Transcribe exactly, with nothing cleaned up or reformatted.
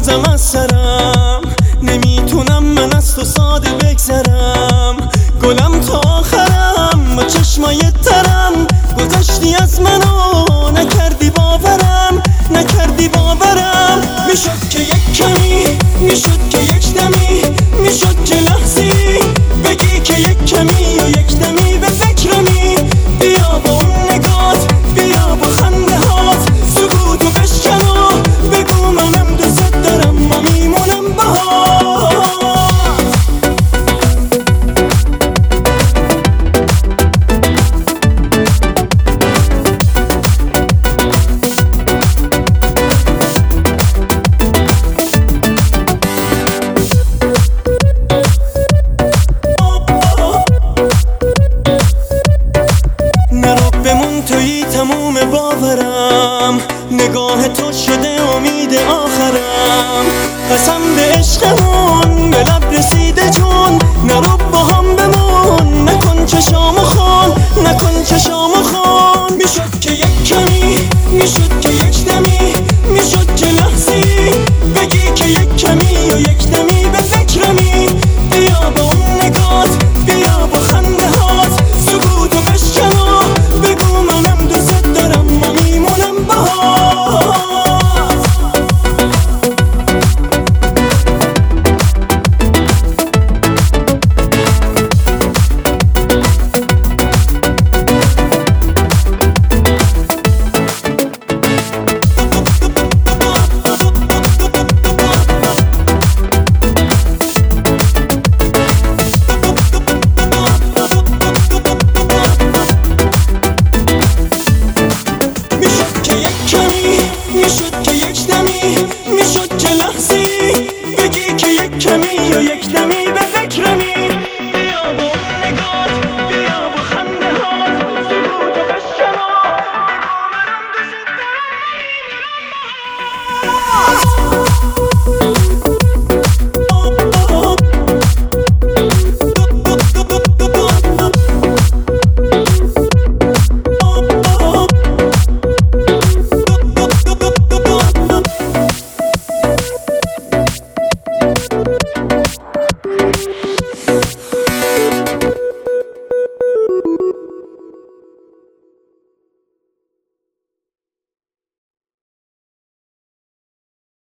بازم از سرم نمیتونم من از تو ساده بگذرم. گلم تا آخرم با چشمای ترم گذشتی از منو نکردی باورم، نکردی باورم. میشد که یک کمی، میشد که یک دمی، میشد که لحظی بگی که یک کمی و یک دمی به فکرمی. بیا با اون نگات، بیا با خنده هات، سکوتو بشکن و بگو منم دوست دارم و میمونم باهات. تویی تموم باورم، نگاه تو شده امید آخرم. قسم به عشقمون به لب رسیده چون